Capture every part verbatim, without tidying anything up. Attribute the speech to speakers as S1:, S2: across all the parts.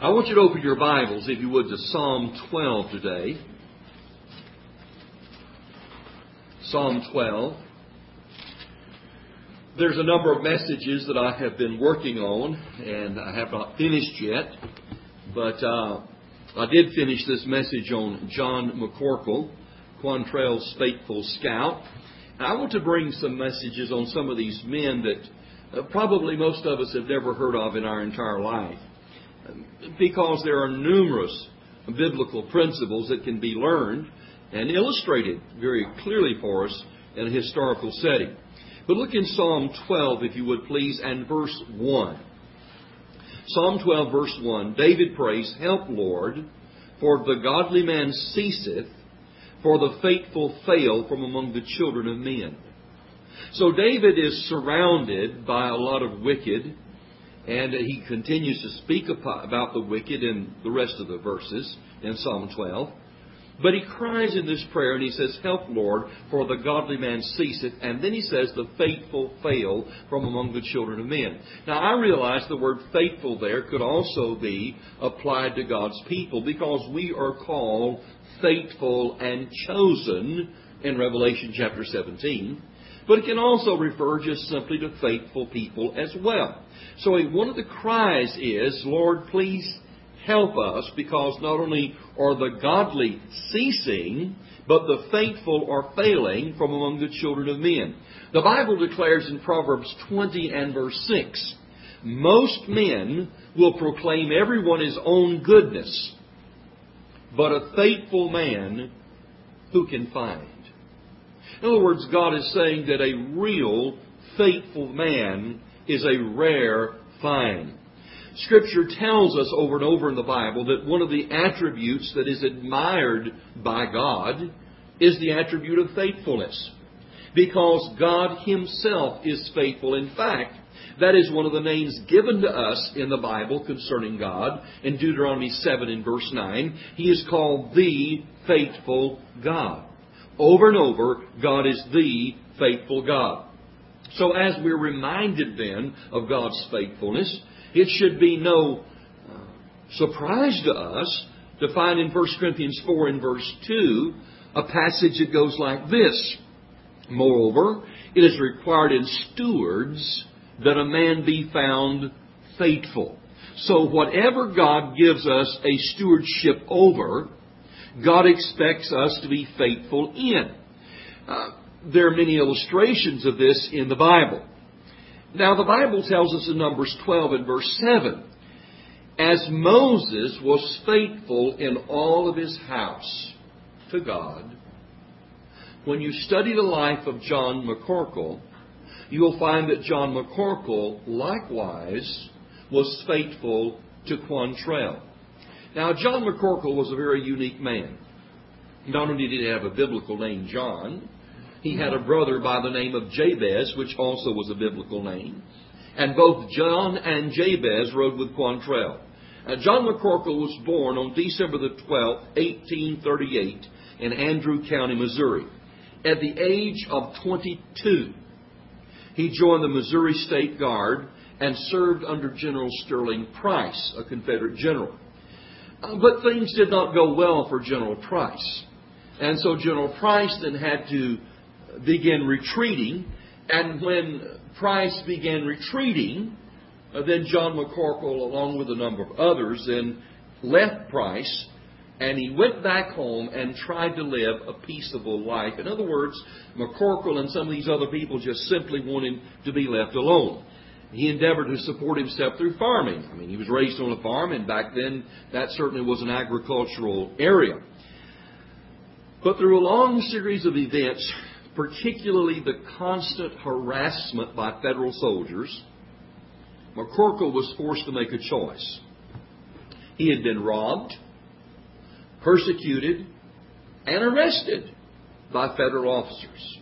S1: I want you to open your Bibles, if you would, to Psalm twelve today. Psalm twelve. There's a number of messages that I have been working on, and I have not finished yet. But uh, I did finish this message on John McCorkle, Quantrell's faithful scout. And I want to bring some messages on some of these men that uh, probably most of us have never heard of in our entire life. Because there are numerous biblical principles that can be learned and illustrated very clearly for us in a historical setting. But look in Psalm twelve, if you would please, and verse one. Psalm twelve, verse one, David prays, "Help, Lord, for the godly man ceaseth, for the faithful fail from among the children of men." So David is surrounded by a lot of wicked, and he continues to speak about the wicked in the rest of the verses in Psalm twelve. But he cries in this prayer and he says, "Help, Lord, for the godly man ceaseth." And then he says, "The faithful fail from among the children of men." Now I realize the word faithful there could also be applied to God's people, because we are called faithful and chosen in Revelation chapter seventeen. But it can also refer just simply to faithful people as well. So one of the cries is, "Lord, please help us," because not only are the godly ceasing, but the faithful are failing from among the children of men. The Bible declares in Proverbs twenty and verse six, "Most men will proclaim everyone his own goodness, but a faithful man who can find?" In other words, God is saying that a real faithful man is a rare find. Scripture tells us over and over in the Bible that one of the attributes that is admired by God is the attribute of faithfulness, because God Himself is faithful. In fact, that is one of the names given to us in the Bible concerning God. In Deuteronomy seven and verse nine, He is called the faithful God. Over and over, God is the faithful God. So as we're reminded then of God's faithfulness, it should be no uh, surprise to us to find in First Corinthians four and verse two a passage that goes like this: "Moreover, it is required in stewards that a man be found faithful." So whatever God gives us a stewardship over, God expects us to be faithful in. Uh, there are many illustrations of this in the Bible. Now, the Bible tells us in Numbers twelve and verse seven, "As Moses was faithful in all of his house to God." When you study the life of John McCorkle, you will find that John McCorkle likewise was faithful to Quantrell. Now, John McCorkle was a very unique man. Not only did he have a biblical name, John, he had a brother by the name of Jabez, which also was a biblical name. And both John and Jabez rode with Quantrell. Now, John McCorkle was born on December the twelfth, eighteen thirty-eight, in Andrew County, Missouri. At the age of twenty-two, he joined the Missouri State Guard and served under General Sterling Price, a Confederate general. Uh, but things did not go well for General Price. And so General Price then had to begin retreating. And when Price began retreating, uh, then John McCorkle, along with a number of others, then left Price. And he went back home and tried to live a peaceable life. In other words, McCorkle and some of these other people just simply wanted to be left alone. He endeavored to support himself through farming. I mean, he was raised on a farm, and back then that certainly was an agricultural area. But through a long series of events, particularly the constant harassment by federal soldiers, McCorkle was forced to make a choice. He had been robbed, persecuted, and arrested by federal officers.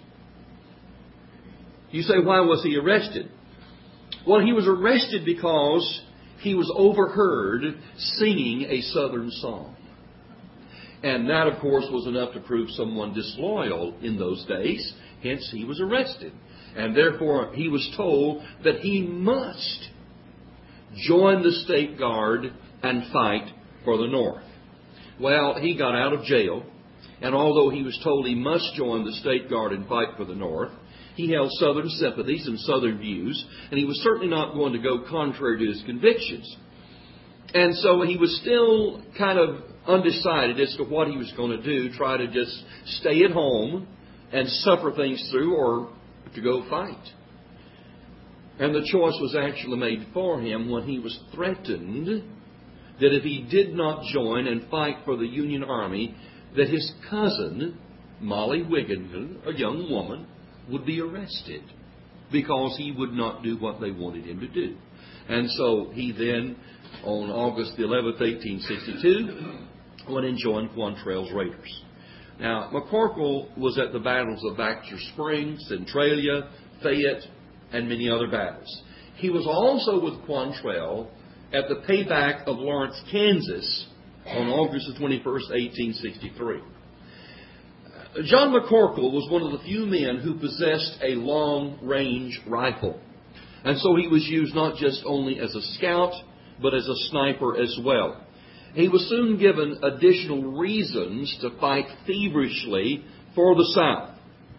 S1: You say, why was he arrested? Well, he was arrested because he was overheard singing a Southern song. And that, of course, was enough to prove someone disloyal in those days. Hence, he was arrested. And therefore, he was told that he must join the State Guard and fight for the North. Well, he got out of jail, and although he was told he must join the State Guard and fight for the North, he held Southern sympathies and Southern views, and he was certainly not going to go contrary to his convictions. And so he was still kind of undecided as to what he was going to do, try to just stay at home and suffer things through, or to go fight. And the choice was actually made for him when he was threatened that if he did not join and fight for the Union Army, that his cousin, Molly Wigginton, a young woman, would be arrested because he would not do what they wanted him to do. And so he then, on August the eleventh, eighteen sixty-two, went and joined Quantrell's Raiders. Now, McCorkle was at the battles of Baxter Springs, Centralia, Fayette, and many other battles. He was also with Quantrell at the payback of Lawrence, Kansas, on August the twenty-first, eighteen sixty-three. John McCorkle was one of the few men who possessed a long-range rifle. And so he was used not just only as a scout, but as a sniper as well. He was soon given additional reasons to fight feverishly for the South.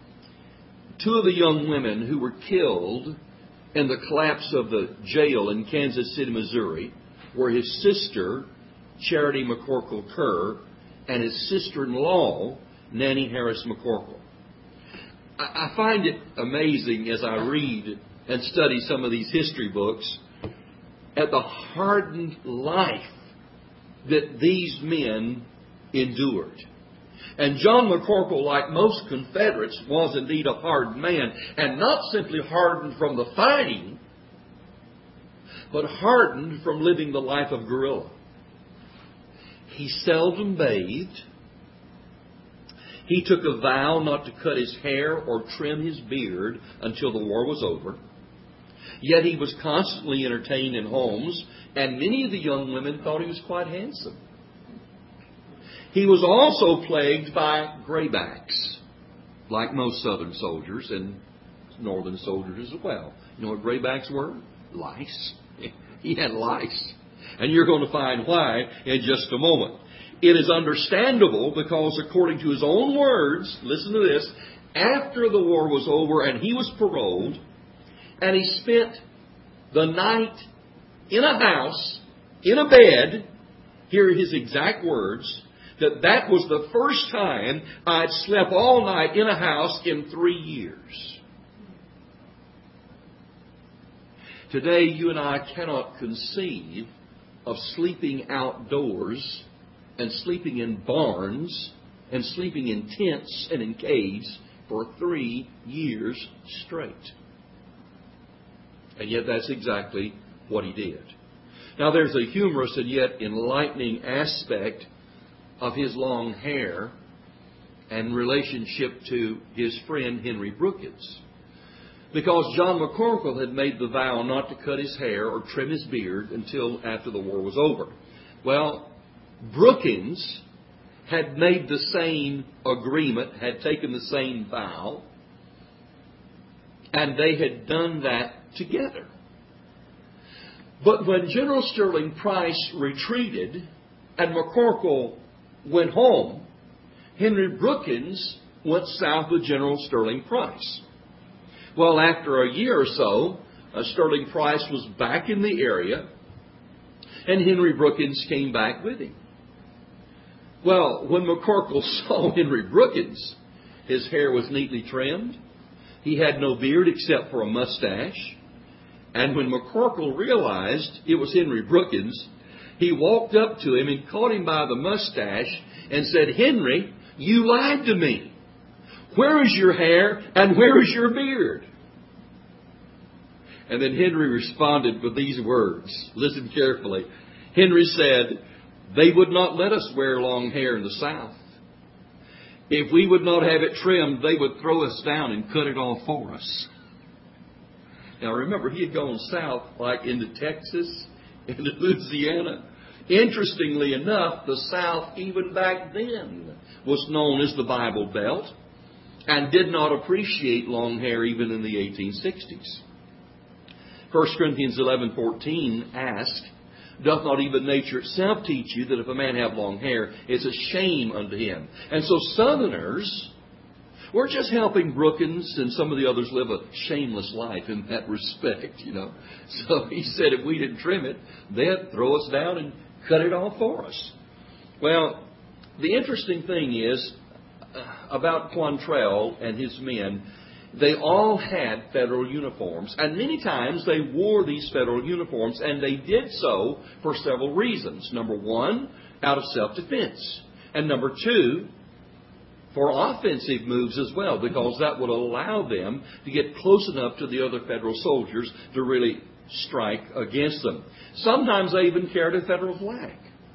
S1: Two of the young women who were killed in the collapse of the jail in Kansas City, Missouri, were his sister, Charity McCorkle Kerr, and his sister-in-law, Nanny Harris McCorkle. I find it amazing as I read and study some of these history books at the hardened life that these men endured. And John McCorkle, like most Confederates, was indeed a hardened man, and not simply hardened from the fighting, but hardened from living the life of guerrilla. He seldom bathed. He took a vow not to cut his hair or trim his beard until the war was over. Yet he was constantly entertained in homes, and many of the young women thought he was quite handsome. He was also plagued by graybacks, like most Southern soldiers and Northern soldiers as well. You know what graybacks were? Lice. He had lice. And you're going to find why in just a moment. It is understandable because, according to his own words, listen to this, after the war was over and he was paroled, and he spent the night in a house, in a bed, here are his exact words, that that was the first time I'd slept all night in a house in three years. Today, you and I cannot conceive of sleeping outdoors and sleeping in barns and sleeping in tents and in caves for three years straight. And yet that's exactly what he did. Now there's a humorous and yet enlightening aspect of his long hair and relationship to his friend Henry Brookins. Because John McCorkle had made the vow not to cut his hair or trim his beard until after the war was over. Well, Brookins had made the same agreement, had taken the same vow, and they had done that together. But when General Sterling Price retreated and McCorkle went home, Henry Brookins went south with General Sterling Price. Well, after a year or so, uh, Sterling Price was back in the area, and Henry Brookins came back with him. Well, when McCorkle saw Henry Brookins, his hair was neatly trimmed. He had no beard except for a mustache. And when McCorkle realized it was Henry Brookins, he walked up to him and caught him by the mustache and said, "Henry, you lied to me. Where is your hair and where is your beard?" And then Henry responded with these words. Listen carefully. Henry said, "They would not let us wear long hair in the South. If we would not have it trimmed, they would throw us down and cut it off for us." Now remember, he had gone south, like into Texas, into Louisiana. Interestingly enough, the South, even back then, was known as the Bible Belt and did not appreciate long hair even in the eighteen sixties. First Corinthians eleven fourteen asks, doth not even nature itself teach you that if a man have long hair, it's a shame unto him? And so Southerners, we're just helping Brookins and some of the others live a shameless life in that respect, you know. So he said if we didn't trim it, they'd throw us down and cut it off for us. Well, the interesting thing is about Quantrell and his men, they all had federal uniforms. And many times they wore these federal uniforms, and they did so for several reasons. Number one, out of self-defense. And number two, for offensive moves as well, because that would allow them to get close enough to the other federal soldiers to really strike against them. Sometimes they even carried a federal flag.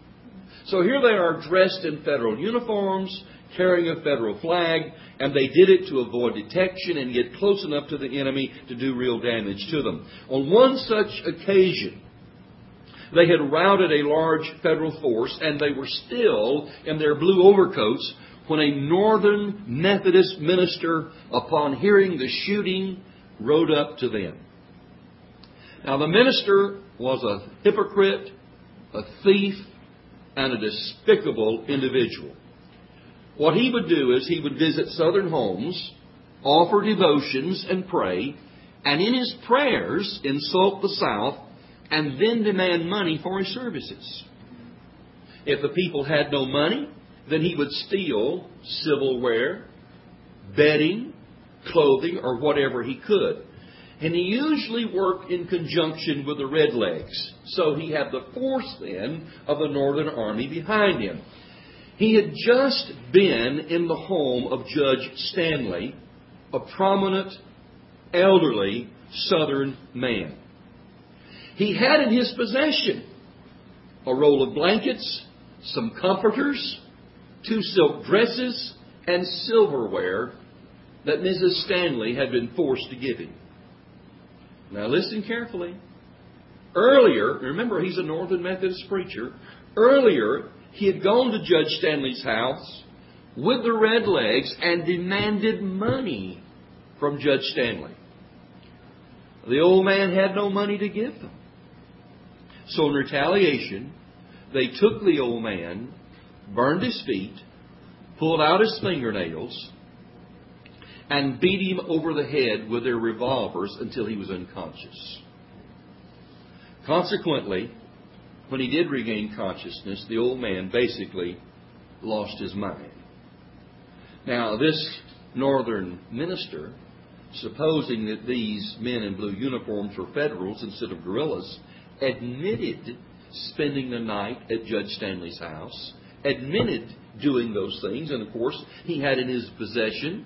S1: So here they are dressed in federal uniforms, carrying a federal flag, and they did it to avoid detection and get close enough to the enemy to do real damage to them. On one such occasion, they had routed a large federal force, and they were still in their blue overcoats when a Northern Methodist minister, upon hearing the shooting, rode up to them. Now, the minister was a hypocrite, a thief, and a despicable individual. What he would do is he would visit Southern homes, offer devotions and pray, and in his prayers insult the South and then demand money for his services. If the people had no money, then he would steal silverware, bedding, clothing, or whatever he could. And he usually worked in conjunction with the Redlegs. So he had the force then of the Northern Army behind him. He had just been in the home of Judge Stanley, a prominent, elderly Southern man. He had in his possession a roll of blankets, some comforters, two silk dresses, and silverware that Missus Stanley had been forced to give him. Now listen carefully. Earlier, remember he's a Northern Methodist preacher, earlier he had gone to Judge Stanley's house with the Redlegs and demanded money from Judge Stanley. The old man had no money to give them. So in retaliation, they took the old man, burned his feet, pulled out his fingernails, and beat him over the head with their revolvers until he was unconscious. Consequently, when he did regain consciousness, the old man basically lost his mind. Now, this Northern minister, supposing that these men in blue uniforms were Federals instead of guerrillas, admitted spending the night at Judge Stanley's house, admitted doing those things, and of course, he had in his possession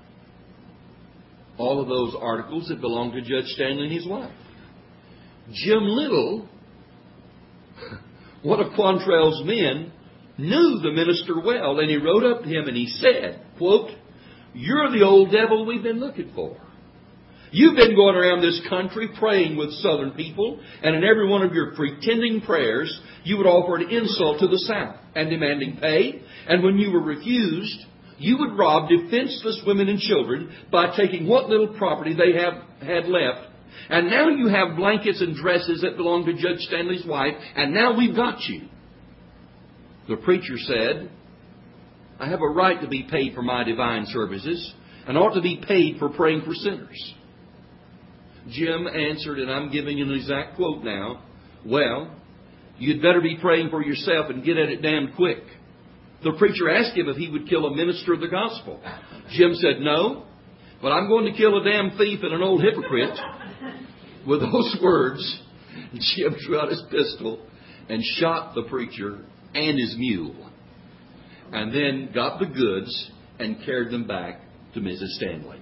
S1: all of those articles that belonged to Judge Stanley and his wife. Jim Little, one of Quantrell's men, knew the minister well, and he rode up to him and he said, quote, "You're the old devil we've been looking for. You've been going around this country praying with Southern people, and in every one of your pretending prayers, you would offer an insult to the South and demanding pay. And when you were refused, you would rob defenseless women and children by taking what little property they have had left. And now you have blankets and dresses that belong to Judge Stanley's wife, and now we've got you." The preacher said, "I have a right to be paid for my divine services and ought to be paid for praying for sinners." Jim answered, and I'm giving an exact quote now, "Well, you'd better be praying for yourself and get at it damned quick." The preacher asked him if he would kill a minister of the gospel. Jim said, "No, but I'm going to kill a damn thief and an old hypocrite." With those words, Jim drew out his pistol and shot the preacher and his mule, and then got the goods and carried them back to Missus Stanley.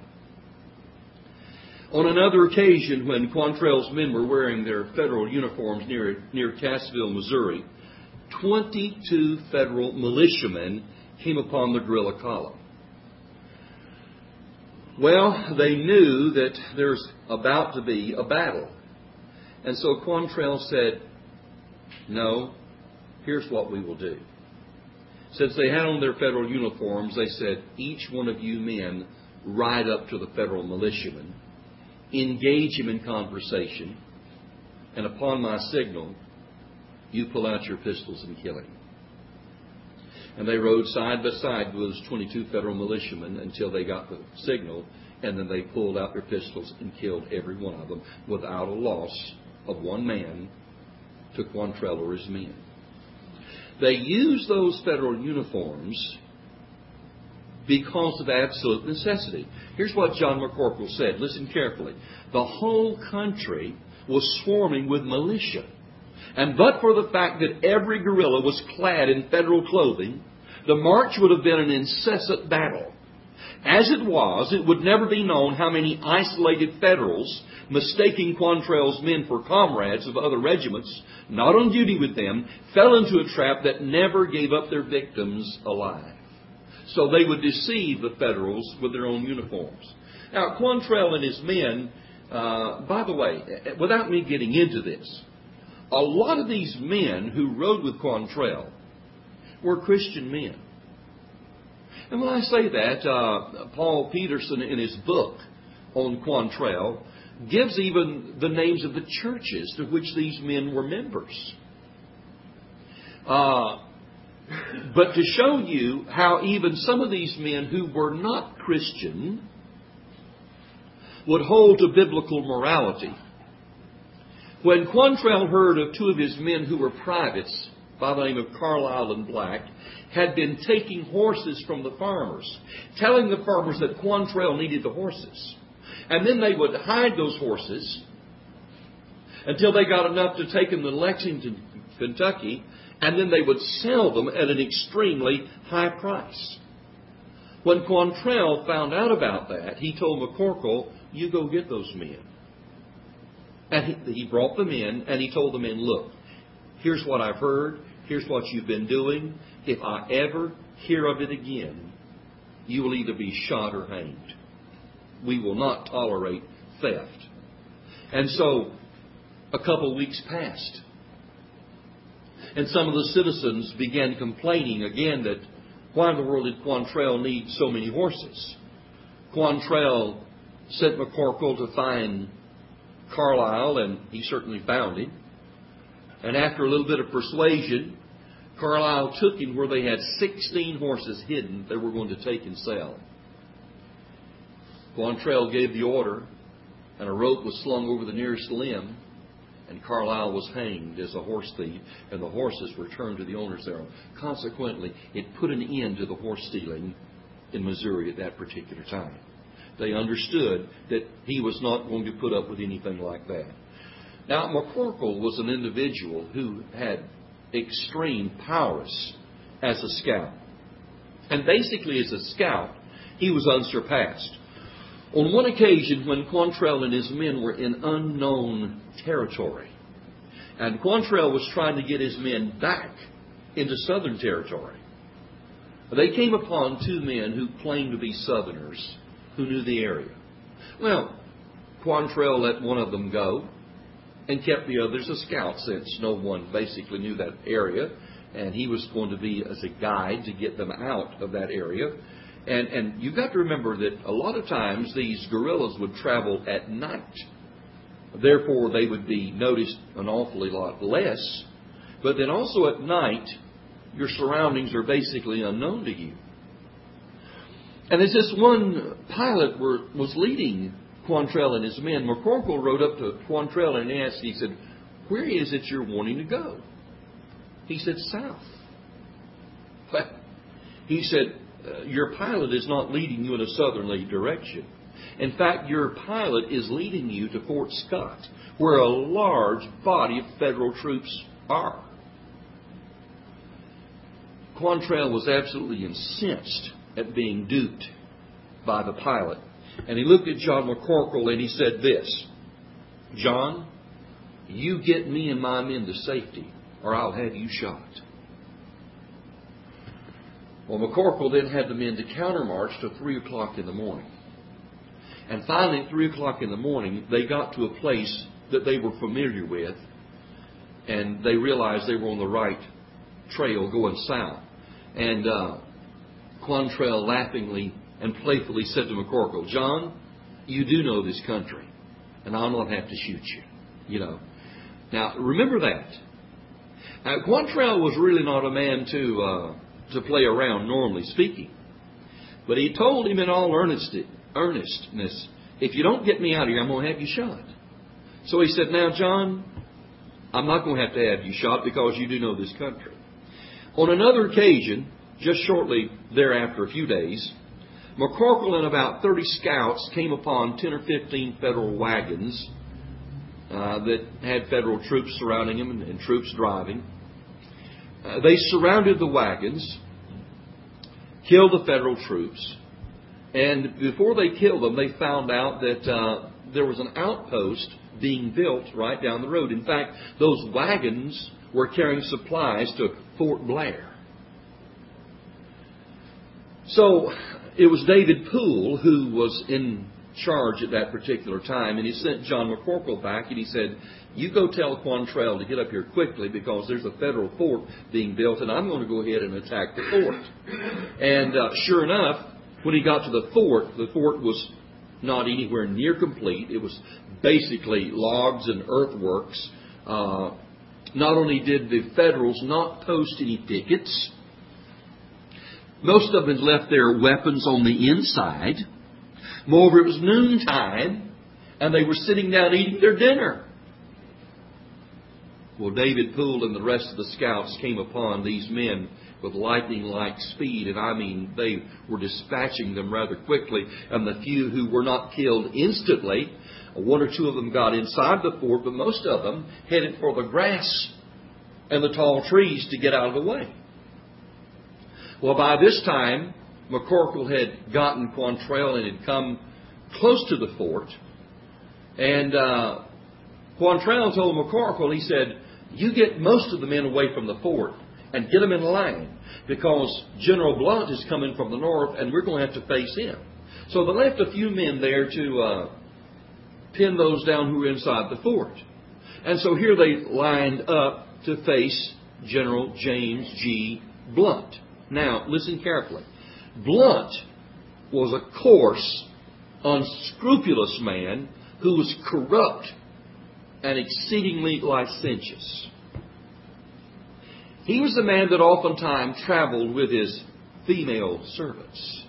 S1: On another occasion, when Quantrell's men were wearing their federal uniforms near, near Cassville, Missouri, twenty-two federal militiamen came upon the guerrilla column. Well, they knew that there's about to be a battle. And so Quantrell said, "No, here's what we will do." Since they had on their federal uniforms, they said, "Each one of you men ride up to the federal militiaman, engage him in conversation, and upon my signal, You pull out your pistols and kill him. And they rode side by side with those twenty-two federal militiamen until they got the signal, and then they pulled out their pistols and killed every one of them without a loss of one man to Quantrell or his men. They used those federal uniforms because of absolute necessity. Here's what John McCorkle said. Listen carefully. The whole country was swarming with militia. And but for the fact that every guerrilla was clad in federal clothing, the march would have been an incessant battle. As it was, it would never be known how many isolated Federals, mistaking Quantrell's men for comrades of other regiments, not on duty with them, fell into a trap that never gave up their victims alive. So they would deceive the Federals with their own uniforms. Now, Quantrell and his men, uh, by the way, without me getting into this, a lot of these men who rode with Quantrell were Christian men. And when I say that, uh, Paul Peterson in his book on Quantrell gives even the names of the churches to which these men were members. Uh, but to show you how even some of these men who were not Christian would hold to biblical morality. When Quantrell heard of two of his men who were privates by the name of Carlisle and Black had been taking horses from the farmers, telling the farmers that Quantrell needed the horses. And then they would hide those horses until they got enough to take them to Lexington, Kentucky, and then they would sell them at an extremely high price. When Quantrell found out about that, he told McCorkle, you go get those men. And he, he brought them in, and he told the men, look, here's what I've heard. Here's what you've been doing. If I ever hear of it again, you will either be shot or hanged. We will not tolerate theft. And so, a couple of weeks passed. And some of the citizens began complaining again that why in the world did Quantrell need so many horses? Quantrell sent McCorkle to find Carlisle, and he certainly found him. And after a little bit of persuasion, Carlisle took him where they had sixteen horses hidden they were going to take and sell. Quantrell gave the order, and a rope was slung over the nearest limb, and Carlisle was hanged as a horse thief, and the horses returned to the owners thereof. Consequently, it put an end to the horse stealing in Missouri at that particular time. They understood that he was not going to put up with anything like that. Now, McCorkle was an individual who had extreme prowess as a scout. And basically, as a scout, he was unsurpassed. On one occasion, when Quantrell and his men were in unknown territory, and Quantrell was trying to get his men back into Southern territory, they came upon two men who claimed to be Southerners who knew the area. Well, Quantrell let one of them go and kept the others a scout, since no one basically knew that area, and he was going to be as a guide to get them out of that area. And, and you've got to remember that a lot of times these guerrillas would travel at night. Therefore, they would be noticed an awfully lot less. But then also at night, your surroundings are basically unknown to you. And as this one pilot were, was leading Quantrell and his men, McCorkle rode up to Quantrell and asked, he said, where is it you're wanting to go? He said, south. He said, uh, your pilot is not leading you in a southerly direction. In fact, your pilot is leading you to Fort Scott, where a large body of federal troops are. Quantrell was absolutely incensed at being duped by the pilot. And he looked at John McCorkle and he said this, John, you get me and my men to safety, or I'll have you shot. Well, McCorkle then had the men to countermarch to three o'clock in the morning. And finally, at three o'clock in the morning, they got to a place that they were familiar with, and they realized they were on the right trail going south. And uh, Quantrell laughingly and playfully said to McCorkle, John, you do know this country, and I'll not have to shoot you. You know. Now, remember that. Now, Quantrell was really not a man to uh, to play around, normally speaking. But he told him in all earnest, earnestness, if you don't get me out of here, I'm going to have you shot. So he said, now, John, I'm not going to have to have you shot because you do know this country. On another occasion, just shortly thereafter, a few days, McCorkle and about thirty scouts came upon ten or fifteen federal wagons uh, that had federal troops surrounding them and, and troops driving. Uh, they surrounded the wagons, killed the federal troops, and before they killed them, they found out that uh, there was an outpost being built right down the road. In fact, those wagons were carrying supplies to Fort Blair. So it was David Poole who was in charge at that particular time, and he sent John McCorkle back, and he said, you go tell Quantrell to get up here quickly because there's a federal fort being built, and I'm going to go ahead and attack the fort. And uh, sure enough, when he got to the fort, the fort was not anywhere near complete. It was basically logs and earthworks. Uh, not only did the Federals not post any pickets, most of them had left their weapons on the inside. Moreover, it was noontime, and they were sitting down eating their dinner. Well, David Poole and the rest of the scouts came upon these men with lightning-like speed, and I mean, they were dispatching them rather quickly. And the few who were not killed instantly, one or two of them got inside the fort, but most of them headed for the grass and the tall trees to get out of the way. Well, by this time, McCorkle had gotten Quantrell and had come close to the fort. And uh, Quantrell told McCorkle, he said, you get most of the men away from the fort and get them in line because General Blunt is coming from the north and we're going to have to face him. So they left a few men there to uh, pin those down who were inside the fort. And so here they lined up to face General James G. Blunt. Now, listen carefully. Blunt was a coarse, unscrupulous man who was corrupt and exceedingly licentious. He was the man that oftentimes traveled with his female servants.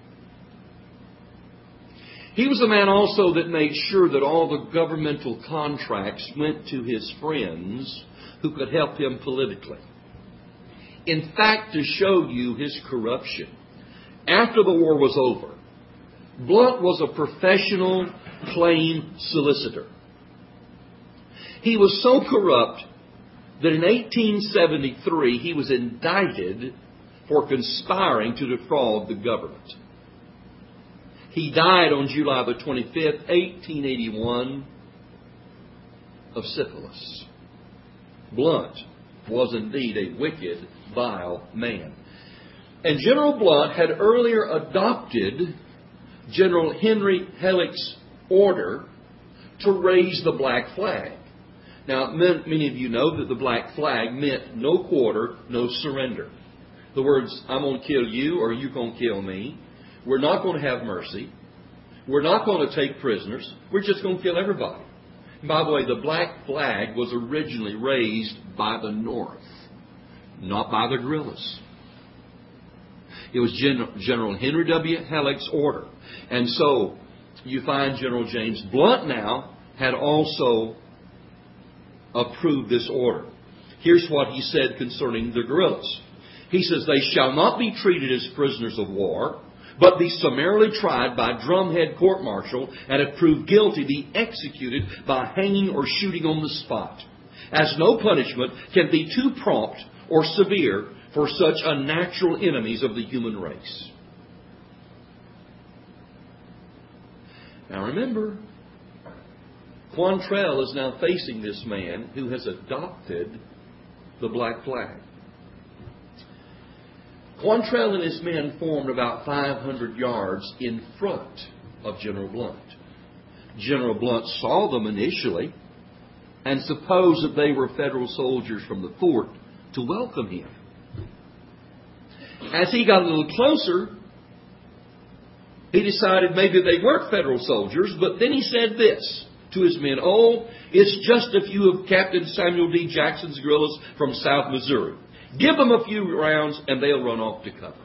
S1: He was the man also that made sure that all the governmental contracts went to his friends who could help him politically. In fact, to show you his corruption, after the war was over, Blunt was a professional claim solicitor. He was so corrupt that in eighteen seventy-three he was indicted for conspiring to defraud the government. He died on July the twenty-fifth, eighteen eighty-one, of syphilis. Blunt was indeed a wicked, vile man. And General Blunt had earlier adopted General Henry Halleck's order to raise the black flag. Now, many of you know that the black flag meant no quarter, no surrender. The words, I'm going to kill you or you're going to kill me. We're not going to have mercy. We're not going to take prisoners. We're just going to kill everybody. And by the way, the black flag was originally raised by the North, not by the guerrillas. It was General, General Henry W. Halleck's order. And so you find General James Blunt now had also approved this order. Here's what he said concerning the guerrillas. He says, they shall not be treated as prisoners of war, but be summarily tried by drumhead court-martial, and if proved guilty, be executed by hanging or shooting on the spot, as no punishment can be too prompt or severe for such unnatural enemies of the human race. Now remember, Quantrell is now facing this man who has adopted the black flag. Quantrell and his men formed about five hundred yards in front of General Blunt. General Blunt saw them initially and supposed that they were Federal soldiers from the fort to welcome him. As he got a little closer, he decided maybe they weren't Federal soldiers, but then he said this, to his men, "Oh, it's just a few of Captain Samuel D. Jackson's guerrillas from South Missouri. Give them a few rounds and they'll run off to cover."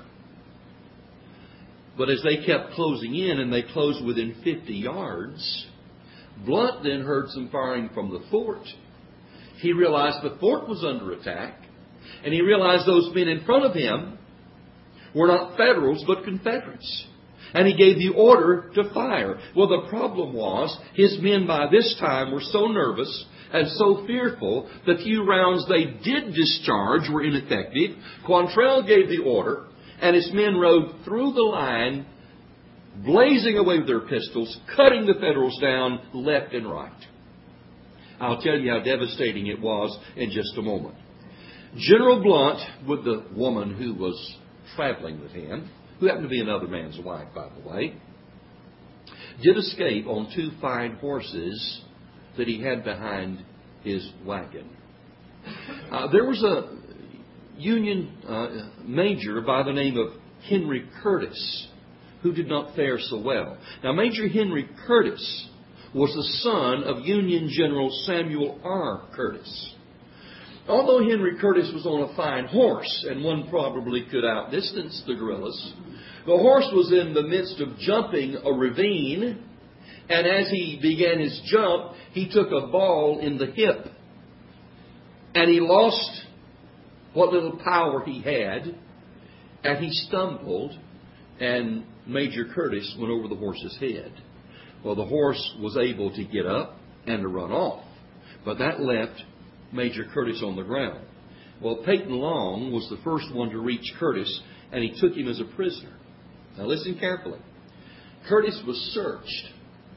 S1: But as they kept closing in and they closed within fifty yards, Blunt then heard some firing from the fort. He realized the fort was under attack, and he realized those men in front of him were not Federals but Confederates. And he gave the order to fire. Well, the problem was his men by this time were so nervous and so fearful, the few rounds they did discharge were ineffective. Quantrell gave the order, and his men rode through the line, blazing away with their pistols, cutting the Federals down left and right. I'll tell you how devastating it was in just a moment. General Blunt, with the woman who was traveling with him, who happened to be another man's wife, by the way, did escape on two fine horses that he had behind his wagon. Uh, there was a Union uh, major by the name of Henry Curtis who did not fare so well. Now, Major Henry Curtis was the son of Union General Samuel R. Curtis. Although Henry Curtis was on a fine horse, and one probably could outdistance the guerrillas, the horse was in the midst of jumping a ravine, and as he began his jump, he took a ball in the hip, and he lost what little power he had, and he stumbled, and Major Curtis went over the horse's head. Well, the horse was able to get up and to run off, but that left Major Curtis on the ground. Well, Peyton Long was the first one to reach Curtis, and he took him as a prisoner. Now listen carefully. Curtis was searched,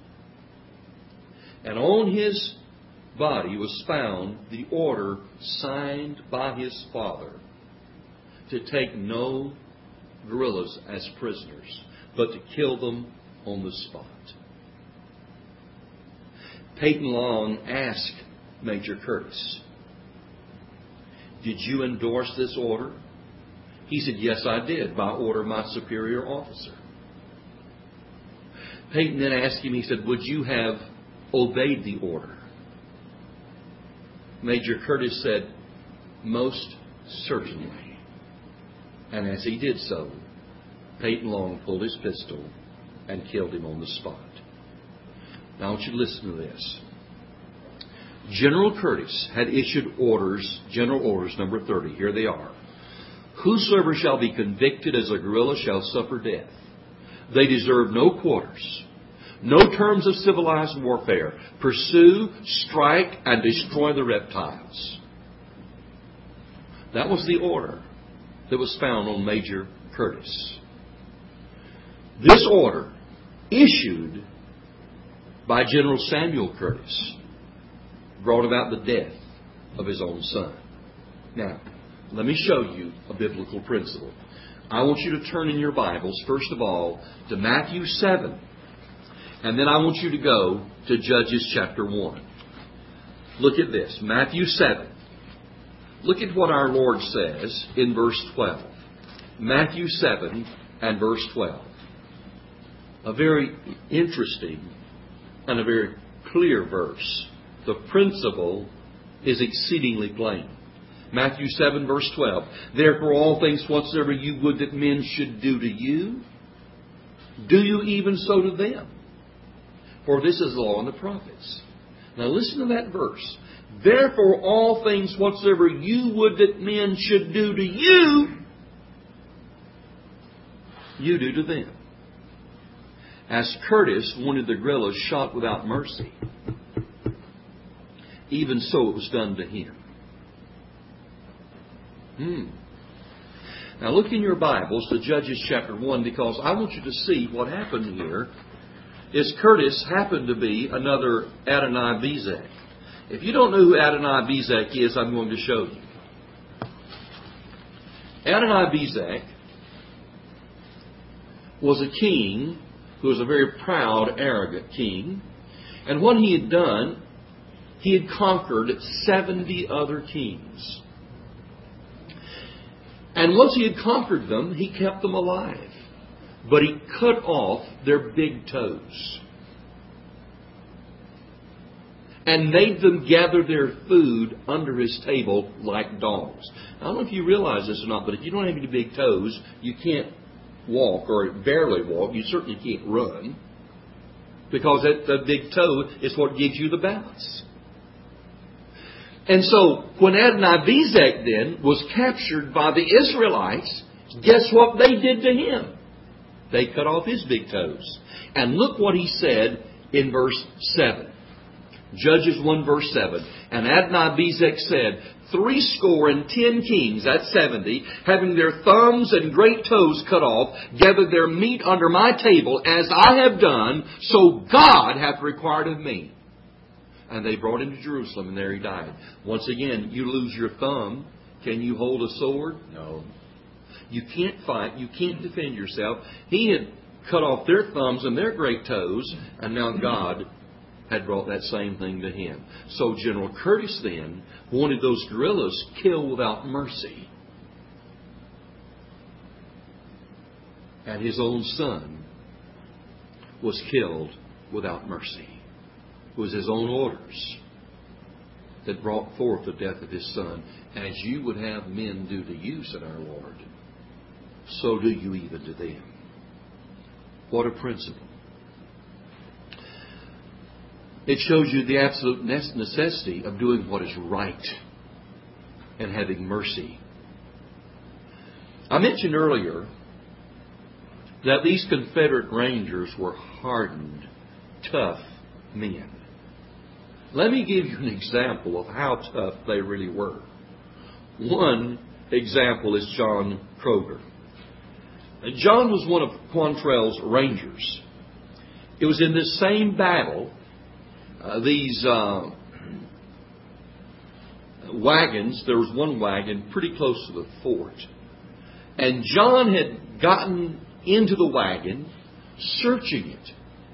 S1: and on his body was found the order signed by his father to take no guerrillas as prisoners, but to kill them on the spot. Peyton Long asked Major Curtis, "Did you endorse this order?" He said, "Yes, I did, by order of my superior officer." Peyton then asked him, he said, "Would you have obeyed the order?" Major Curtis said, "Most certainly." And as he did so, Peyton Long pulled his pistol and killed him on the spot. Now I want you to listen to this. General Curtis had issued orders, General Orders number thirty. Here they are. "Whosoever shall be convicted as a guerrilla shall suffer death. They deserve no quarters, no terms of civilized warfare. Pursue, strike, and destroy the reptiles." That was the order that was found on Major Curtis. This order, issued by General Samuel Curtis, brought about the death of his own son. Now, let me show you a biblical principle. I want you to turn in your Bibles, first of all, to Matthew seven. And then I want you to go to Judges chapter one. Look at this, Matthew seven. Look at what our Lord says in verse twelve. Matthew seven and verse twelve. A very interesting and a very clear verse. The principle is exceedingly plain. Matthew seven, verse twelve. "Therefore all things whatsoever you would that men should do to you, do you even so to them. For this is the law and the prophets." Now listen to that verse. "Therefore all things whatsoever you would that men should do to you, you do to them." As Curtis wanted the guerrillas shot without mercy, even so it was done to him. Hmm. Now look in your Bibles to Judges chapter one, because I want you to see what happened here is Curtis happened to be another Adoni-Bezek. If you don't know who Adoni-Bezek is, I'm going to show you. Adoni-Bezek was a king who was a very proud, arrogant king. And what he had done, he had conquered seventy other kings. And once he had conquered them, he kept them alive. But he cut off their big toes. and made them gather their food under his table like dogs. I don't know if you realize this or not, but if you don't have any big toes, you can't walk, or barely walk. You certainly can't run, because that, the big toe is what gives you the balance. And so, when Adonibezek then was captured by the Israelites, guess what they did to him? They cut off his big toes. And look what he said in verse seven. Judges one verse seven. And Adonibezek said, Three score and ten kings, that's seventy, having their thumbs and great toes cut off, gathered their meat under my table, as I have done, so God hath required of me. And they brought him to Jerusalem, and there he died. Once again, you lose your thumb. Can you hold a sword? No. You can't fight. You can't defend yourself. He had cut off their thumbs and their great toes, and now God had brought that same thing to him. So General Curtis then wanted those guerrillas killed without mercy. And his own son was killed without mercy. It was his own orders that brought forth the death of his son. As you would have men do to you, said our Lord, so do you even to them. What a principle. It shows you the absolute necessity of doing what is right and having mercy. I mentioned earlier that these Confederate Rangers were hardened, tough men. Let me give you an example of how tough they really were. One example is John Kroger. John was one of Quantrell's Rangers. It was in this same battle, uh, these uh, wagons, there was one wagon pretty close to the fort. And John had gotten into the wagon, searching it.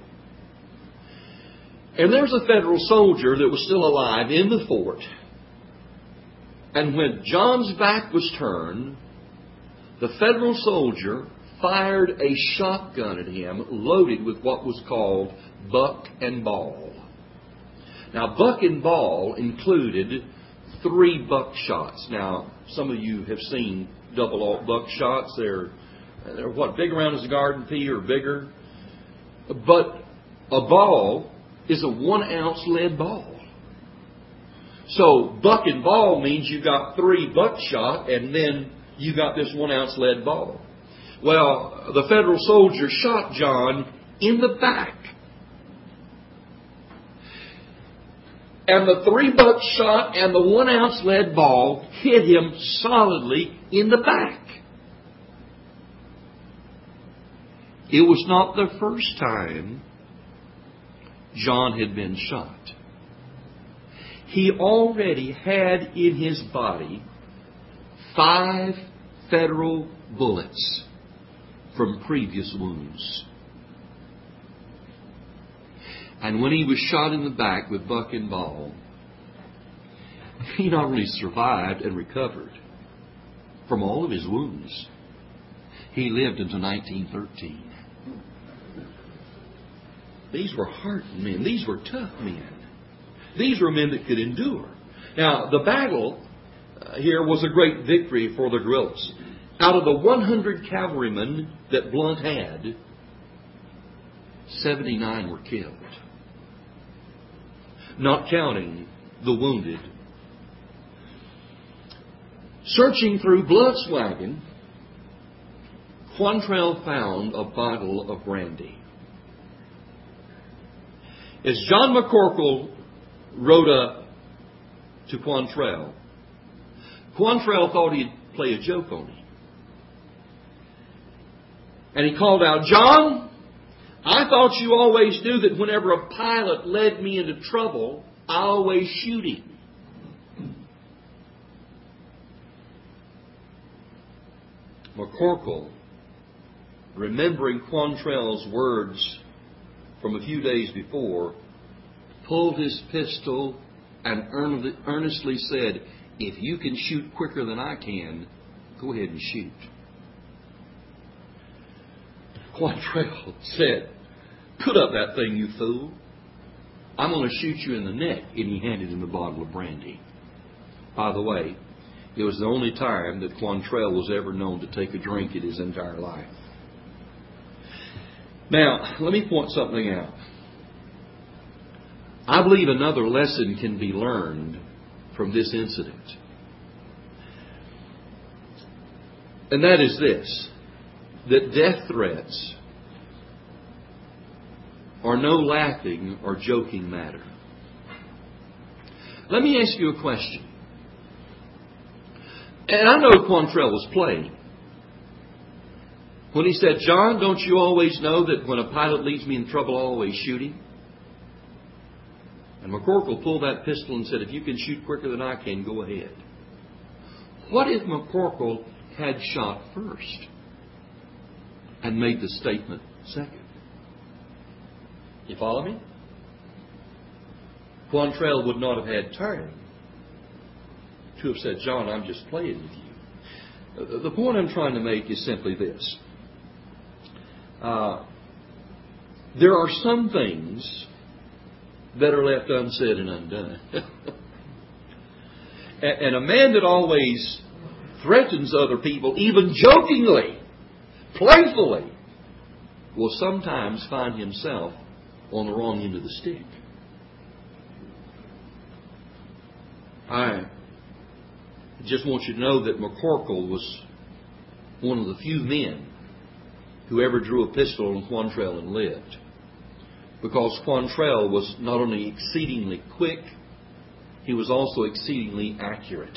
S1: And there was a Federal soldier that was still alive in the fort. And when John's back was turned, the Federal soldier fired a shotgun at him, loaded with what was called buck and ball. Now, buck and ball included three buckshots. Now, some of you have seen double-aught buckshots. They're, they're what, big around as a garden pea or bigger. But a ball is a one-ounce lead ball. So, buck and ball means you got three buckshot, and then you got this one-ounce lead ball. Well, the Federal soldier shot John in the back. And the three buckshot and the one-ounce lead ball hit him solidly in the back. It was not the first time John had been shot. He already had in his body five Federal bullets from previous wounds. And when he was shot in the back with buck and ball, he not only survived and recovered from all of his wounds, he lived until nineteen thirteen. These were hardened men. These were tough men. These were men that could endure. Now, the battle uh, here was a great victory for the guerrillas. Out of the one hundred cavalrymen that Blunt had, seventy-nine were killed. Not counting the wounded. Searching through Blunt's wagon, Quantrell found a bottle of brandy. As John McCorkle rode up to Quantrell, Quantrell thought he'd play a joke on him. And he called out, "John, I thought you always knew that whenever a pilot led me into trouble, I always shoot him." McCorkle, remembering Quantrell's words from a few days before, pulled his pistol and earnestly said, "If you can shoot quicker than I can, go ahead and shoot." Quantrell said, "Put up that thing, you fool. I'm going to shoot you in the neck. And he handed him a bottle of brandy. By the way, it was the only time that Quantrell was ever known to take a drink in his entire life. Now, let me point something out. I believe another lesson can be learned from this incident. And that is this, that death threats are no laughing or joking matter. Let me ask you a question. And I know Quantrell was playing. When he said, John, don't you always know that when a pilot leaves me in trouble, I'll always shoot him? And McCorkle pulled that pistol and said, if you can shoot quicker than I can, go ahead. What if McCorkle had shot first and made the statement second? You follow me? Quantrell would not have had time to have said, John, I'm just playing with you. The point I'm trying to make is simply this. Uh, there are some things that are left unsaid and undone. And a man that always threatens other people, even jokingly, playfully, will sometimes find himself on the wrong end of the stick. I just want you to know that McCorkle was one of the few men who ever drew a pistol on Quantrell and lived. Because Quantrell was not only exceedingly quick, he was also exceedingly accurate.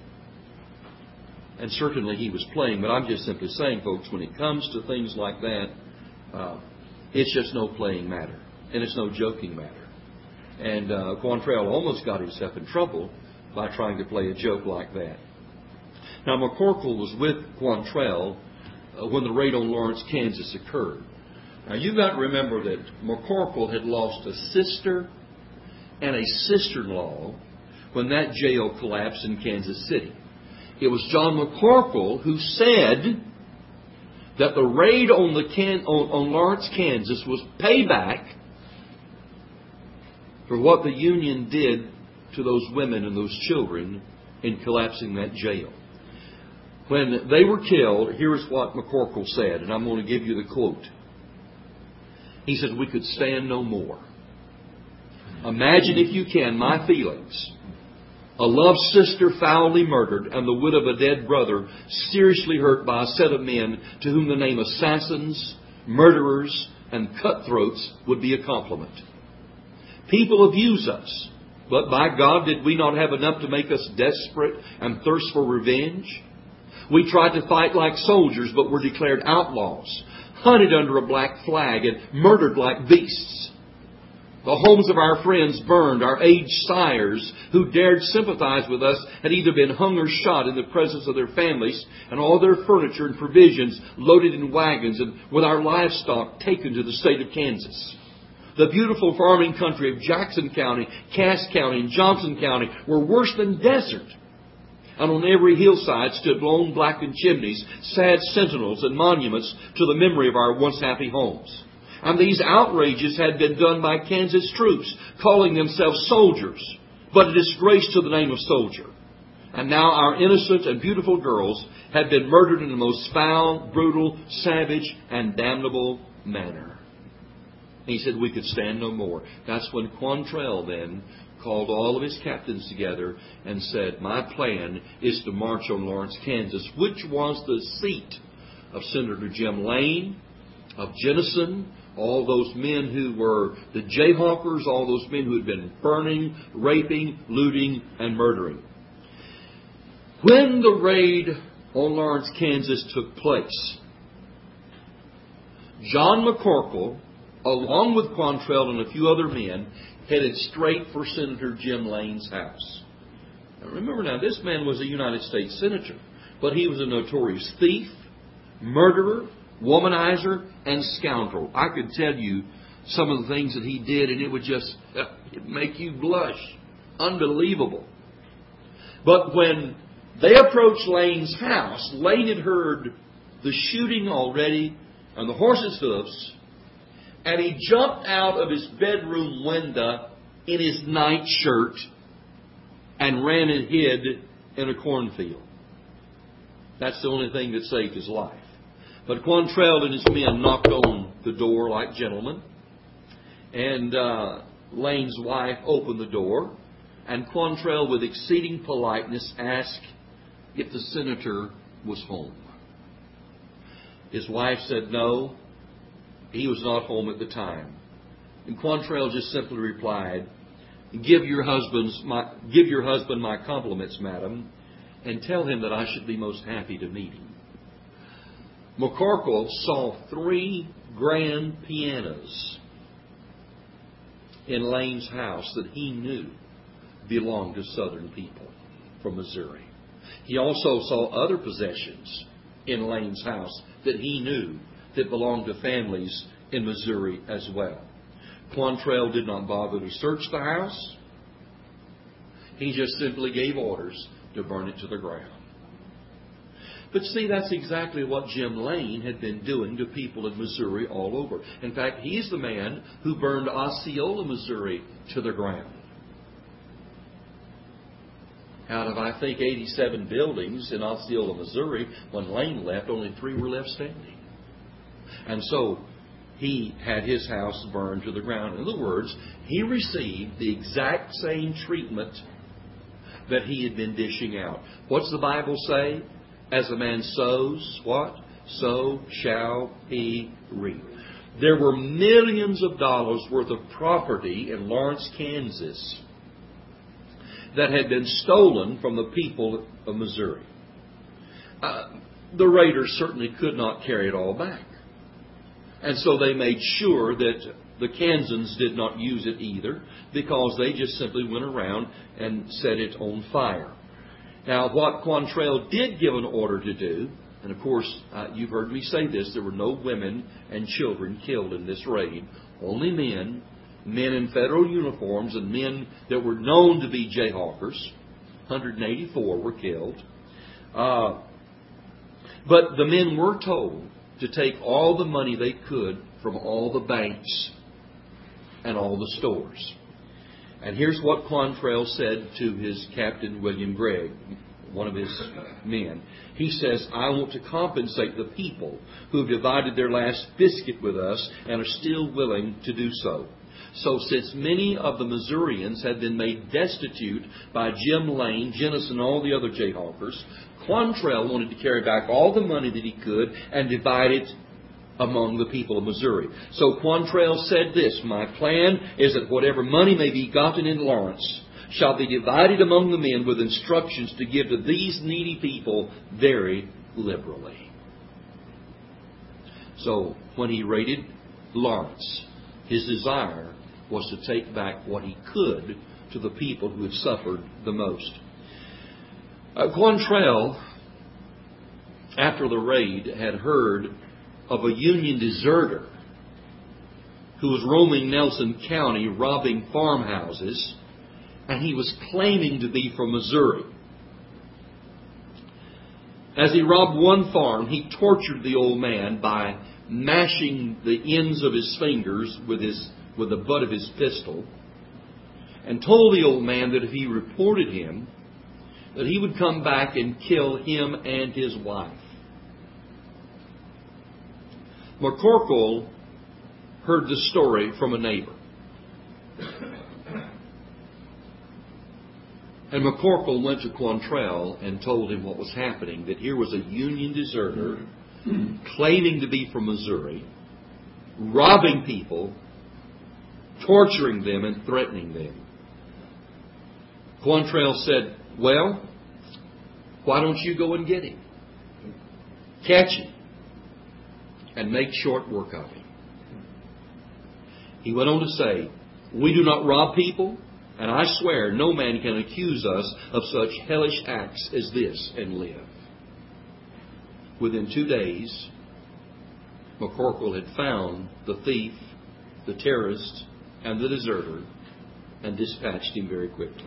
S1: And certainly he was playing, but I'm just simply saying, folks, when it comes to things like that, uh, it's just no playing matter. And it's no joking matter. And uh, Quantrell almost got himself in trouble by trying to play a joke like that. Now, McCorkle was with Quantrell uh, when the raid on Lawrence, Kansas occurred. Now, you've got to remember that McCorkle had lost a sister and a sister-in-law when that jail collapsed in Kansas City. It was John McCorkle who said that the raid on, the Can- on, on Lawrence, Kansas was payback for what the Union did to those women and those children in collapsing that jail. When they were killed, here's what McCorkle said, and I'm going to give you the quote. He said, we could stand no more. Imagine, if you can, my feelings. A loved sister foully murdered and the widow of a dead brother seriously hurt by a set of men to whom the name assassins, murderers, and cutthroats would be a compliment. People abuse us, but by God, did we not have enough to make us desperate and thirst for revenge? We tried to fight like soldiers, but were declared outlaws, hunted under a black flag, and murdered like beasts. The homes of our friends burned. Our aged sires who dared sympathize with us had either been hung or shot in the presence of their families, and all their furniture and provisions loaded in wagons, and with our livestock taken to the state of Kansas. The beautiful farming country of Jackson County, Cass County, and Johnson County were worse than desert. And on every hillside stood lone blackened chimneys, sad sentinels and monuments to the memory of our once happy homes. And these outrages had been done by Kansas troops, calling themselves soldiers, but a disgrace to the name of soldier. And now our innocent and beautiful girls had been murdered in the most foul, brutal, savage, and damnable manner. He said we could stand no more. That's when Quantrell then called all of his captains together and said, my plan is to march on Lawrence, Kansas, which was the seat of Senator Jim Lane, of Jennison, all those men who were the Jayhawkers, all those men who had been burning, raping, looting, and murdering. When the raid on Lawrence, Kansas took place, John McCorkle, along with Quantrell and a few other men, headed straight for Senator Jim Lane's house. Now remember now, this man was a United States Senator, but he was a notorious thief, murderer, womanizer, and scoundrel. I could tell you some of the things that he did, and it would just it'd make you blush. Unbelievable. But when they approached Lane's house, Lane had heard the shooting already and the horses' hoofs, and he jumped out of his bedroom window in his nightshirt and ran and hid in a cornfield. That's the only thing that saved his life. But Quantrell and his men knocked on the door like gentlemen. And uh, Lane's wife opened the door. And Quantrell, with exceeding politeness, asked if the senator was home. His wife said no, he was not home at the time. And Quantrell just simply replied, Give your husband's my, give your husband my compliments, madam, and tell him that I should be most happy to meet him. McCorkle saw three grand pianos in Lane's house that he knew belonged to Southern people from Missouri. He also saw other possessions in Lane's house that he knew that belonged to families in Missouri as well. Quantrell did not bother to search the house. He just simply gave orders to burn it to the ground. But see, that's exactly what Jim Lane had been doing to people in Missouri all over. In fact, he's the man who burned Osceola, Missouri to the ground. Out of, I think, eighty-seven buildings in Osceola, Missouri, when Lane left, only three were left standing. And so he had his house burned to the ground. In other words, he received the exact same treatment that he had been dishing out. What's the Bible say? As a man sows, what? So shall he reap. There were millions of dollars worth of property in Lawrence, Kansas that had been stolen from the people of Missouri. Uh, the raiders certainly could not carry it all back. And so they made sure that the Kansans did not use it either, because they just simply went around and set it on fire. Now, what Quantrell did give an order to do, and of course, uh, you've heard me say this, there were no women and children killed in this raid, only men, men in federal uniforms and men that were known to be Jayhawkers. one hundred eighty-four were killed. Uh, but the men were told to take all the money they could from all the banks and all the stores. And here's what Quantrell said to his captain, William Gregg, one of his men. He says, I want to compensate the people who have divided their last biscuit with us and are still willing to do so. So since many of the Missourians had been made destitute by Jim Lane, Jennison, and all the other Jayhawkers, Quantrell wanted to carry back all the money that he could and divide it among the people of Missouri. So Quantrell said this, my plan is that whatever money may be gotten in Lawrence shall be divided among the men with instructions to give to these needy people very liberally. So when he raided Lawrence, his desire was to take back what he could to the people who had suffered the most. Uh, Quantrell, after the raid, had heard of a Union deserter who was roaming Nelson County robbing farmhouses, and he was claiming to be from Missouri. As he robbed one farm, he tortured the old man by mashing the ends of his fingers with his with the butt of his pistol, and told the old man that if he reported him, that he would come back and kill him and his wife. McCorkle heard the story from a neighbor. And McCorkle went to Quantrell and told him what was happening, that here was a Union deserter claiming to be from Missouri, robbing people, torturing them, and threatening them. Quantrell said, well, why don't you go and get him? Catch him and make short work of him. He went on to say, we do not rob people, and I swear no man can accuse us of such hellish acts as this and live. Within two days, McCorkle had found the thief, the terrorist, and the deserter, and dispatched him very quickly.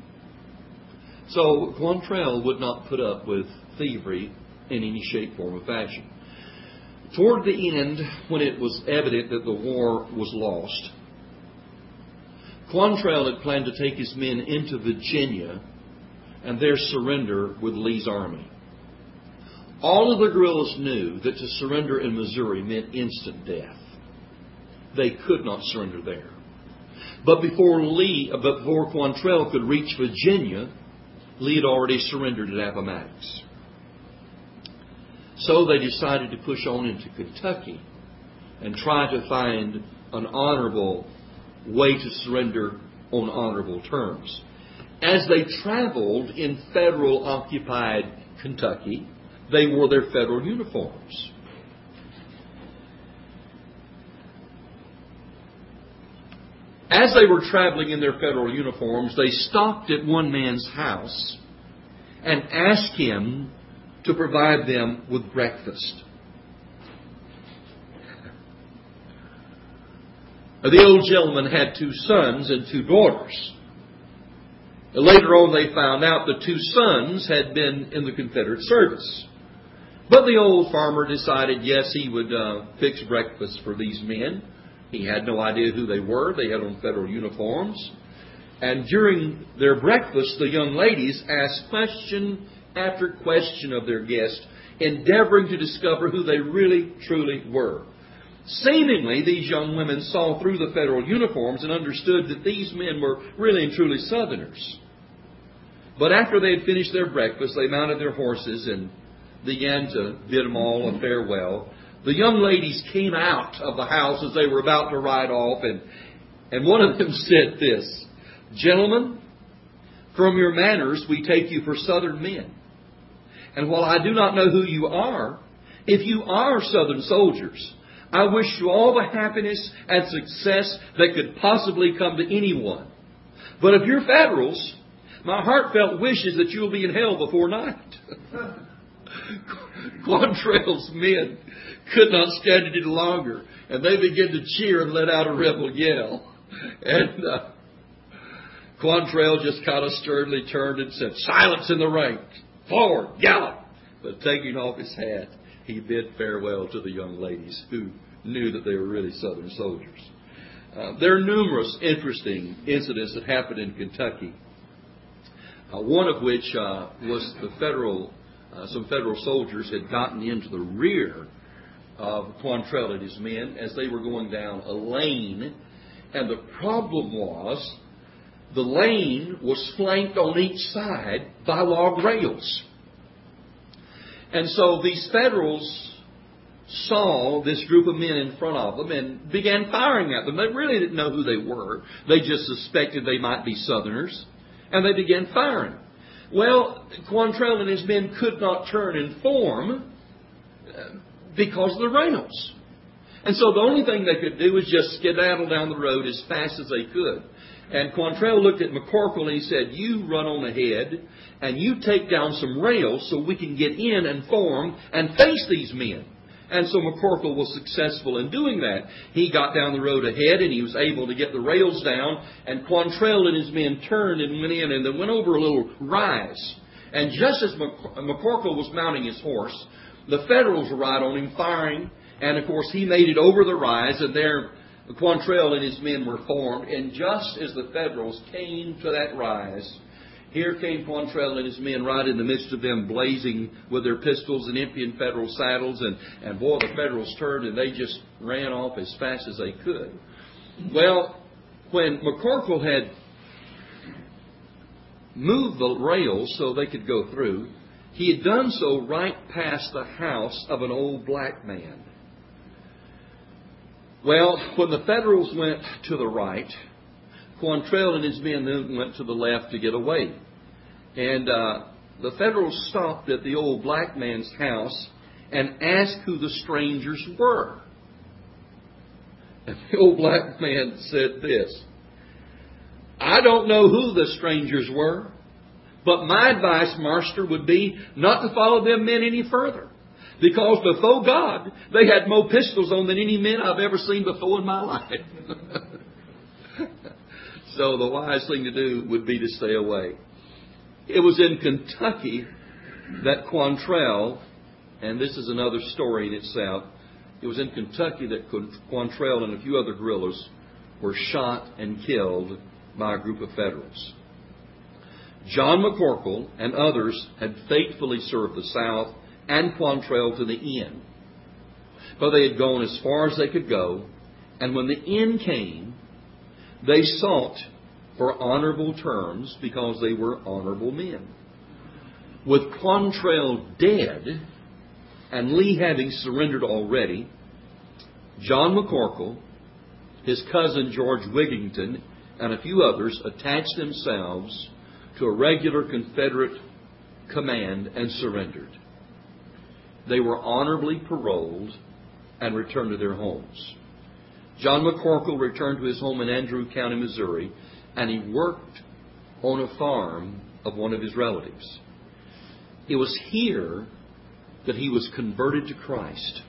S1: So Quantrell would not put up with thievery in any shape, form, or fashion. Toward the end, when it was evident that the war was lost, Quantrell had planned to take his men into Virginia and there surrender with Lee's army. All of the guerrillas knew that to surrender in Missouri meant instant death. They could not surrender there. But before Lee, but before Quantrell could reach Virginia, Lee had already surrendered at Appomattox. So they decided to push on into Kentucky and try to find an honorable way to surrender on honorable terms. As they traveled in federal-occupied Kentucky, they wore their federal uniforms. As they were traveling in their federal uniforms, they stopped at one man's house and asked him to provide them with breakfast. The old gentleman had two sons and two daughters. Later on, they found out the two sons had been in the Confederate service. But the old farmer decided, yes, he would uh, fix breakfast for these men. He had no idea who they were. They had on federal uniforms. And during their breakfast, the young ladies asked question after question of their guest, endeavoring to discover who they really, truly were. Seemingly, these young women saw through the federal uniforms and understood that these men were really and truly Southerners. But after they had finished their breakfast, they mounted their horses and began to bid them all a farewell. The young ladies came out of the house as they were about to ride off, and, and one of them said this, "Gentlemen, from your manners we take you for Southern men. And while I do not know who you are, if you are Southern soldiers, I wish you all the happiness and success that could possibly come to anyone. But if you're Federals, my heartfelt wish is that you'll be in hell before night." Quantrell's men could not stand it any longer, and they began to cheer and let out a rebel yell. And uh, Quantrell just kind of sternly turned and said, "Silence in the ranks! Forward! Gallop!" But taking off his hat, he bid farewell to the young ladies who knew that they were really Southern soldiers. Uh, there are numerous interesting incidents that happened in Kentucky. Uh, one of which uh, was the federal, uh, some federal soldiers had gotten into the rear of Quantrell and his men as they were going down a lane, and the problem was the lane was flanked on each side by log rails. And so these Federals saw this group of men in front of them and began firing at them. They really didn't know who they were. They just suspected they might be Southerners, and they began firing. Well, Quantrell and his men could not turn in form because of the rails. And so the only thing they could do was just skedaddle down the road as fast as they could. And Quantrell looked at McCorkle and he said, "You run on ahead and you take down some rails so we can get in and form and face these men." And so McCorkle was successful in doing that. He got down the road ahead and he was able to get the rails down, and Quantrell and his men turned and went in and they went over a little rise. And just as McCorkle was mounting his horse, the Federals were right on him firing, and of course he made it over the rise, and there Quantrell and his men were formed. And just as the Federals came to that rise, here came Quantrell and his men right in the midst of them, blazing with their pistols and emptying Federal saddles. And, and boy, the Federals turned and they just ran off as fast as they could. Well, when McCorkle had moved the rails so they could go through, he had done so right past the house of an old black man. Well, when the Federals went to the right, Quantrell and his men then went to the left to get away. And uh, the Federals stopped at the old black man's house and asked who the strangers were. And the old black man said this, "I don't know who the strangers were, but my advice, Master, would be not to follow them men any further. Because before God, they had more pistols on than any men I've ever seen before in my life." So the wise thing to do would be to stay away. It was in Kentucky that Quantrell, and this is another story in itself, it was in Kentucky that Quantrell and a few other guerrillas were shot and killed by a group of Federals. John McCorkle and others had faithfully served the South and Quantrell to the end. But they had gone as far as they could go, and when the end came, they sought for honorable terms because they were honorable men. With Quantrell dead and Lee having surrendered already, John McCorkle, his cousin George Wigington, and a few others attached themselves to a regular Confederate command and surrendered. They were honorably paroled and returned to their homes. John McCorkle returned to his home in Andrew County, Missouri, and he worked on a farm of one of his relatives. It was here that he was converted to Christ.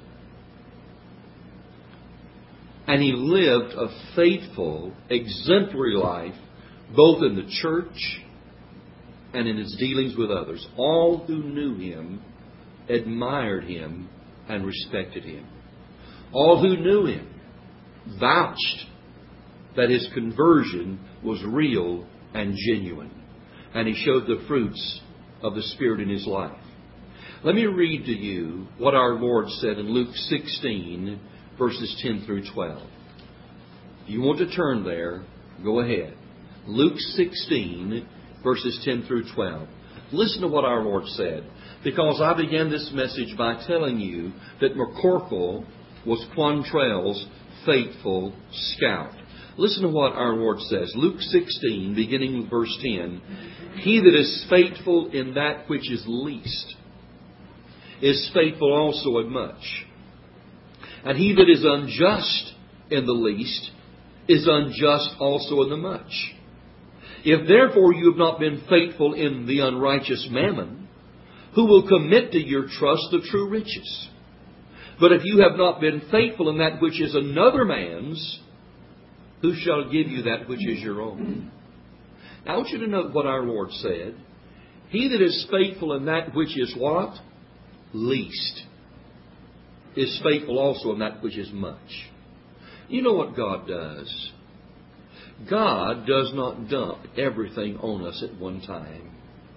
S1: And he lived a faithful, exemplary life, both in the church and in his dealings with others. All who knew him admired him and respected him. All who knew him vouched that his conversion was real and genuine. And he showed the fruits of the Spirit in his life. Let me read to you what our Lord said in Luke sixteen, verses ten through twelve. If you want to turn there, go ahead. Luke sixteen, verses ten through twelve. Listen to what our Lord said, because I began this message by telling you that McCorkle was Quantrell's faithful scout. Listen to what our Lord says. Luke sixteen, beginning with verse ten. He that is faithful in that which is least is faithful also in much. And he that is unjust in the least is unjust also in the much. If therefore you have not been faithful in the unrighteous mammon, who will commit to your trust the true riches? But if you have not been faithful in that which is another man's, who shall give you that which is your own? Now I want you to note what our Lord said. He that is faithful in that which is what? Least, is faithful also in that which is much. You know what God does? God does not dump everything on us at one time.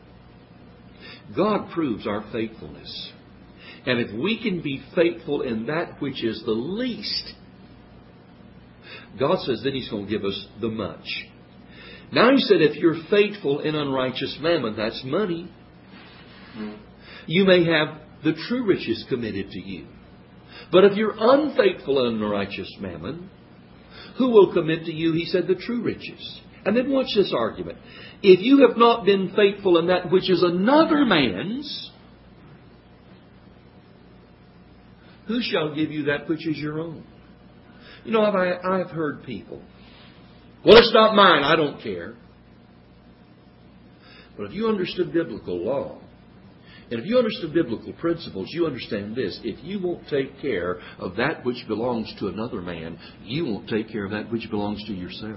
S1: God proves our faithfulness. And if we can be faithful in that which is the least, God says then He's going to give us the much. Now He said if you're faithful in unrighteous mammon, that's money, you may have the true riches committed to you. But if you're unfaithful in unrighteous mammon, who will commit to you, He said, the true riches? And then watch this argument. If you have not been faithful in that which is another man's, who shall give you that which is your own? You know, I've, I've heard people, well, it's not mine, I don't care. But if you understood biblical law, and if you understood biblical principles, you understand this. If you won't take care of that which belongs to another man, you won't take care of that which belongs to yourself.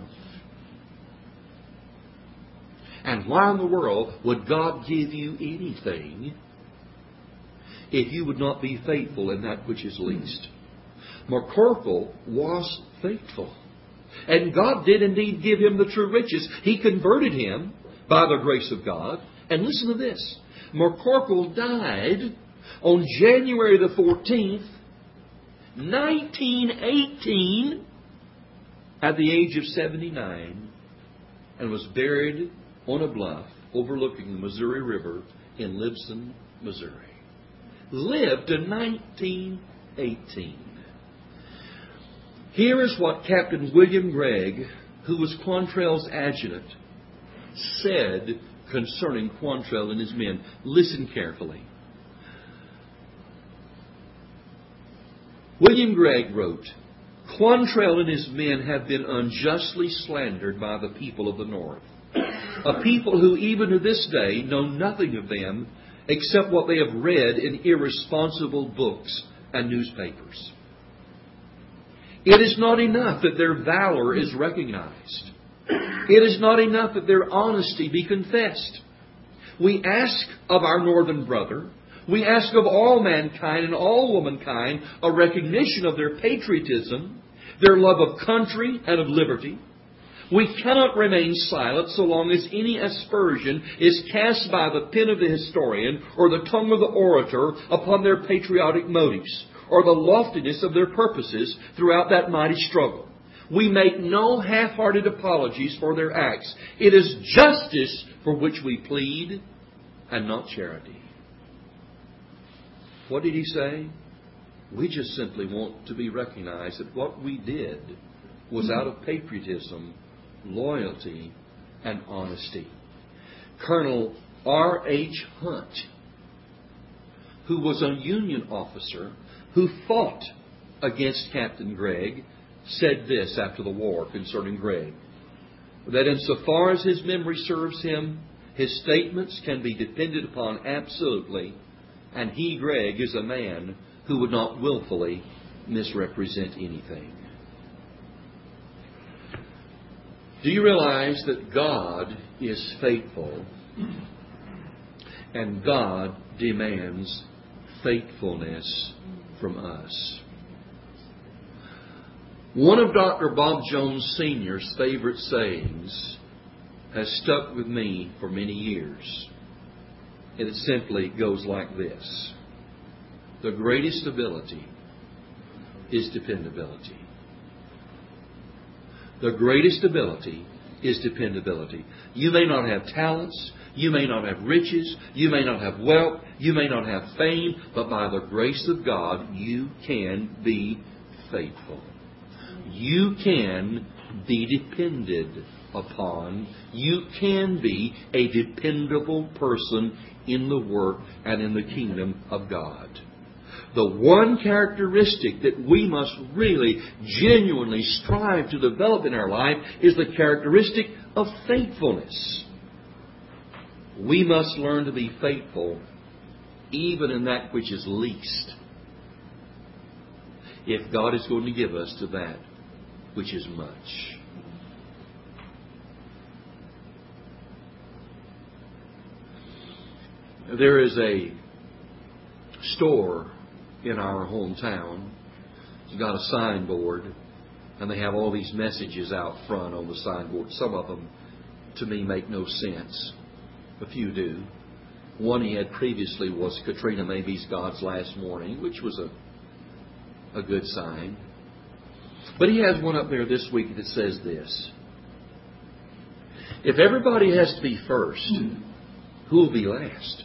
S1: And why in the world would God give you anything if you would not be faithful in that which is least? McCorkle was faithful. And God did indeed give him the true riches. He converted him by the grace of God. And listen to this. McCorkle died on January the fourteenth, nineteen eighteen, at the age of seventy-nine, and was buried on a bluff overlooking the Missouri River in Libsyn, Missouri. Lived to nineteen eighteen. Here is what Captain William Gregg, who was Quantrell's adjutant, said concerning Quantrell and his men. Listen carefully. William Gregg wrote, Quantrell and his men have been unjustly slandered by the people of the North, a people who even to this day know nothing of them except what they have read in irresponsible books and newspapers. It is not enough that their valor is recognized. It is not enough that their honesty be confessed. We ask of our northern brother, we ask of all mankind and all womankind a recognition of their patriotism, their love of country and of liberty. We cannot remain silent so long as any aspersion is cast by the pen of the historian or the tongue of the orator upon their patriotic motives or the loftiness of their purposes throughout that mighty struggle. We make no half-hearted apologies for their acts. It is justice for which we plead and not charity. What did he say? We just simply want to be recognized that what we did was out of patriotism, loyalty, and honesty. Colonel R H Hunt, who was a Union officer who fought against Captain Gregg, said this after the war concerning Gregg, that insofar as his memory serves him, his statements can be depended upon absolutely, and he, Gregg, is a man who would not willfully misrepresent anything. Do you realize that God is faithful and God demands faithfulness from us? One of Doctor Bob Jones Senior's favorite sayings has stuck with me for many years. And it simply goes like this. The greatest ability is dependability. The greatest ability is dependability. You may not have talents. You may not have riches. You may not have wealth. You may not have fame. But by the grace of God, you can be faithful. You can be depended upon. You can be a dependable person in the work and in the kingdom of God. The one characteristic that we must really, genuinely strive to develop in our life is the characteristic of faithfulness. We must learn to be faithful even in that which is least, if God is going to give us to that which is much. There is a store in our hometown. It's got a signboard, and they have all these messages out front on the signboard. Some of them, to me, make no sense. A few do. One he had previously was Katrina Maybe's God's Last Warning, which was a, a good sign. But he has one up there this week that says this: if everybody has to be first, who will be last?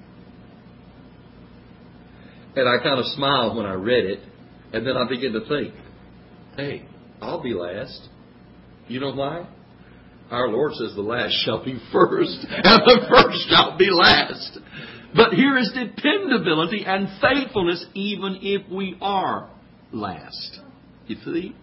S1: And I kind of smiled when I read it, and then I began to think, hey, I'll be last. You know why? Our Lord says the last shall be first, and the first shall be last. But here is dependability and faithfulness even if we are last. You see?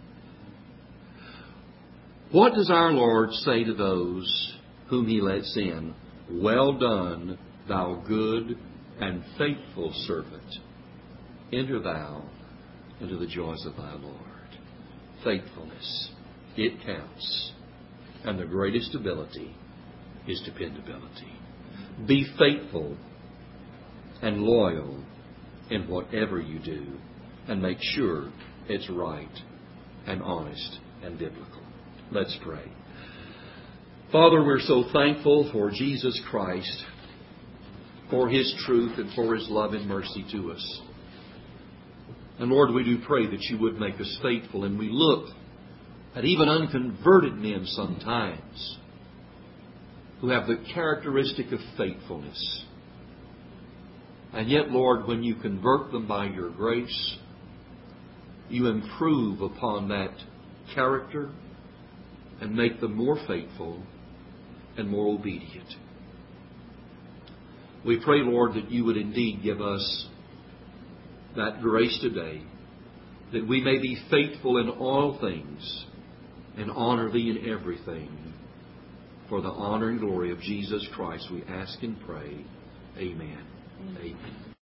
S1: What does our Lord say to those whom He lets in? Well done, thou good and faithful servant. Enter thou into the joys of thy Lord. Faithfulness. It counts. And the greatest ability is dependability. Be faithful and loyal in whatever you do, and make sure it's right and honest and biblical. Let's pray. Father, we're so thankful for Jesus Christ, for His truth and for His love and mercy to us. And Lord, we do pray that You would make us faithful, and we look at even unconverted men sometimes who have the characteristic of faithfulness. And yet, Lord, when You convert them by Your grace, You improve upon that character and make them more faithful and more obedient. We pray, Lord, that You would indeed give us that grace today, that we may be faithful in all things and honor Thee in everything. For the honor and glory of Jesus Christ, we ask and pray. Amen. Amen. Amen.